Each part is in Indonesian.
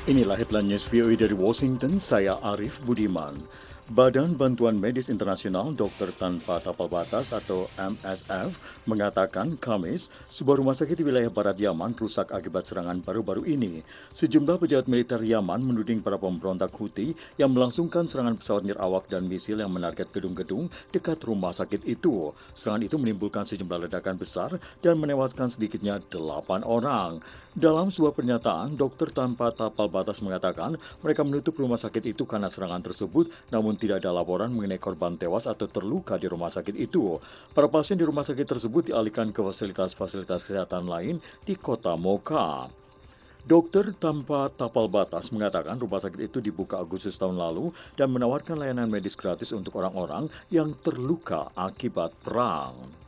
Inilah headline news VOA dari Washington, saya Arif Budiman. Badan Bantuan Medis Internasional Dokter Tanpa Tapal Batas atau MSF mengatakan Kamis, sebuah rumah sakit di wilayah barat Yaman rusak akibat serangan baru-baru ini. Sejumlah pejabat militer Yaman menuding para pemberontak Houthi yang melangsungkan serangan pesawat nirawak dan misil yang menarget gedung-gedung dekat rumah sakit itu. Serangan itu menimbulkan sejumlah ledakan besar dan menewaskan sedikitnya 8 orang. Dalam sebuah pernyataan, Dokter Tanpa Tapal Batas mengatakan mereka menutup rumah sakit itu karena serangan tersebut, namun tidak ada laporan mengenai korban tewas atau terluka di rumah sakit itu. Para pasien di rumah sakit tersebut dialihkan ke fasilitas-fasilitas kesehatan lain di kota Mocha. Dokter Tanpa Tapal Batas mengatakan rumah sakit itu dibuka Agustus tahun lalu dan menawarkan layanan medis gratis untuk orang-orang yang terluka akibat perang.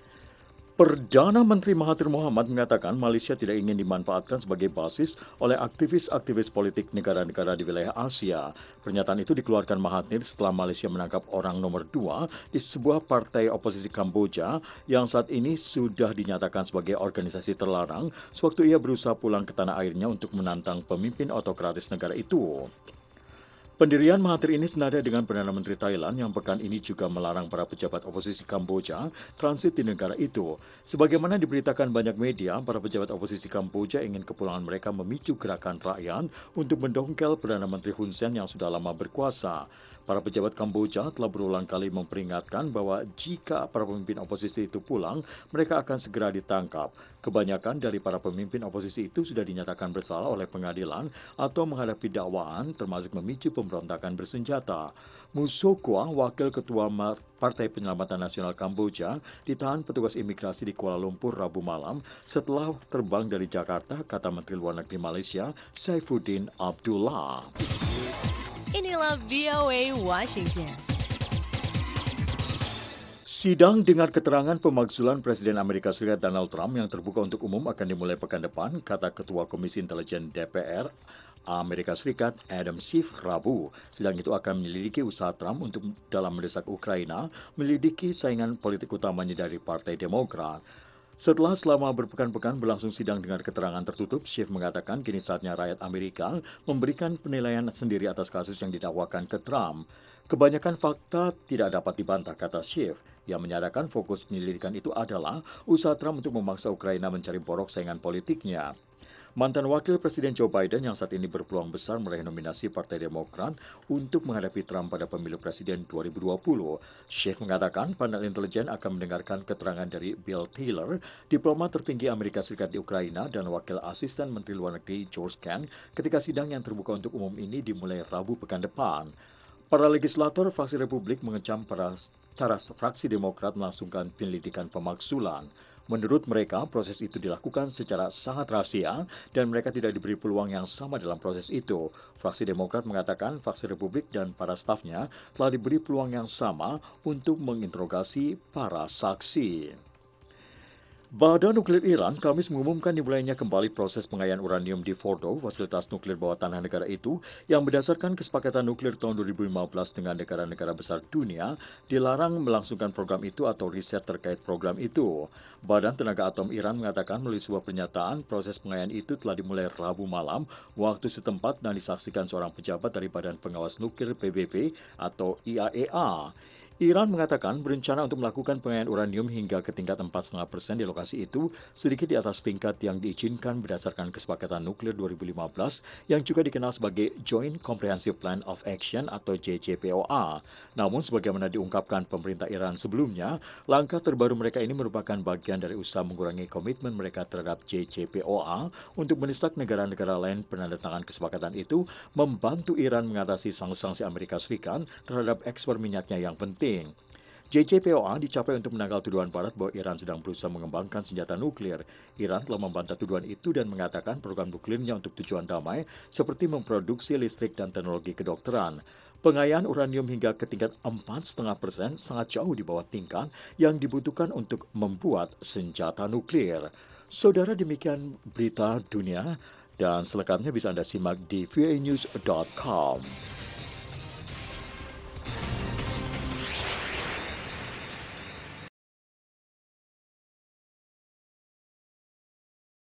Perdana Menteri Mahathir Mohamad mengatakan Malaysia tidak ingin dimanfaatkan sebagai basis oleh aktivis-aktivis politik negara-negara di wilayah Asia. Pernyataan itu dikeluarkan Mahathir setelah Malaysia menangkap orang nomor 2 di sebuah partai oposisi Kamboja yang saat ini sudah dinyatakan sebagai organisasi terlarang sewaktu ia berusaha pulang ke tanah airnya untuk menantang pemimpin otokratis negara itu. Pendirian Mahathir ini senada dengan Perdana Menteri Thailand yang pekan ini juga melarang para pejabat oposisi Kamboja transit di negara itu. Sebagaimana diberitakan banyak media, para pejabat oposisi Kamboja ingin kepulangan mereka memicu gerakan rakyat untuk mendongkel Perdana Menteri Hun Sen yang sudah lama berkuasa. Para pejabat Kamboja telah berulang kali memperingatkan bahwa jika para pemimpin oposisi itu pulang, mereka akan segera ditangkap. Kebanyakan dari para pemimpin oposisi itu sudah dinyatakan bersalah oleh pengadilan atau menghadapi dakwaan termasuk memicu pemberontakan bersenjata. Musokwa, wakil ketua Partai Penyelamatan Nasional Kamboja, ditahan petugas imigrasi di Kuala Lumpur Rabu malam setelah terbang dari Jakarta, kata Menteri Luar Negeri Malaysia, Saifuddin Abdullah. Inilah VOA Washington. Sidang dengar keterangan pemakzulan Presiden Amerika Serikat Donald Trump yang terbuka untuk umum akan dimulai pekan depan, kata Ketua Komisi Intelijen DPR Amerika Serikat Adam Schiff Rabu. Sidang itu akan menyelidiki usaha Trump untuk dalam mendesak Ukraina, menyelidiki saingan politik utamanya dari Partai Demokrat. Setelah selama berpekan-pekan berlangsung sidang dengan keterangan tertutup, Schiff mengatakan kini saatnya rakyat Amerika memberikan penilaian sendiri atas kasus yang didakwakan ke Trump. Kebanyakan fakta tidak dapat dibantah, kata Schiff, yang menyatakan fokus penyelidikan itu adalah usaha Trump untuk memaksa Ukraina mencari borok saingan politiknya. Mantan Wakil Presiden Joe Biden yang saat ini berpeluang besar meraih nominasi Partai Demokrat untuk menghadapi Trump pada pemilu presiden 2020. Schiff mengatakan panel intelijen akan mendengarkan keterangan dari Bill Taylor, diplomat tertinggi Amerika Serikat di Ukraina dan Wakil Asisten Menteri Luar Negeri George Kent ketika sidang yang terbuka untuk umum ini dimulai Rabu pekan depan. Para legislator fraksi Republik mengecam cara fraksi Demokrat melangsungkan penyelidikan pemakzulan. Menurut mereka, proses itu dilakukan secara sangat rahasia dan mereka tidak diberi peluang yang sama dalam proses itu. Fraksi Demokrat mengatakan fraksi Republik dan para stafnya telah diberi peluang yang sama untuk menginterogasi para saksi. Badan Nuklir Iran Kamis mengumumkan dimulainya kembali proses pengayaan uranium di Fordow, fasilitas nuklir bawah tanah negara itu, yang berdasarkan kesepakatan nuklir tahun 2015 dengan negara-negara besar dunia, dilarang melangsungkan program itu atau riset terkait program itu. Badan Tenaga Atom Iran mengatakan melalui sebuah pernyataan, proses pengayaan itu telah dimulai Rabu malam, waktu setempat dan disaksikan seorang pejabat dari Badan Pengawas Nuklir PBB atau IAEA. Iran mengatakan berencana untuk melakukan pengayaan uranium hingga ke tingkat 4,5% di lokasi itu, sedikit di atas tingkat yang diizinkan berdasarkan kesepakatan nuklir 2015 yang juga dikenal sebagai Joint Comprehensive Plan of Action atau JCPOA. Namun sebagaimana diungkapkan pemerintah Iran sebelumnya, langkah terbaru mereka ini merupakan bagian dari usaha mengurangi komitmen mereka terhadap JCPOA untuk mendesak negara-negara lain penandatangan kesepakatan itu membantu Iran mengatasi sanksi-sanksi Amerika Serikat terhadap ekspor minyaknya yang penting. JCPOA dicapai untuk menangkal tuduhan Barat bahwa Iran sedang berusaha mengembangkan senjata nuklir. Iran telah membantah tuduhan itu dan mengatakan program nuklirnya untuk tujuan damai seperti memproduksi listrik dan teknologi kedokteran. Pengayaan uranium hingga ke tingkat 4,5% sangat jauh di bawah tingkat yang dibutuhkan untuk membuat senjata nuklir. Saudara, demikian berita dunia dan selengkapnya bisa Anda simak di voanews.com.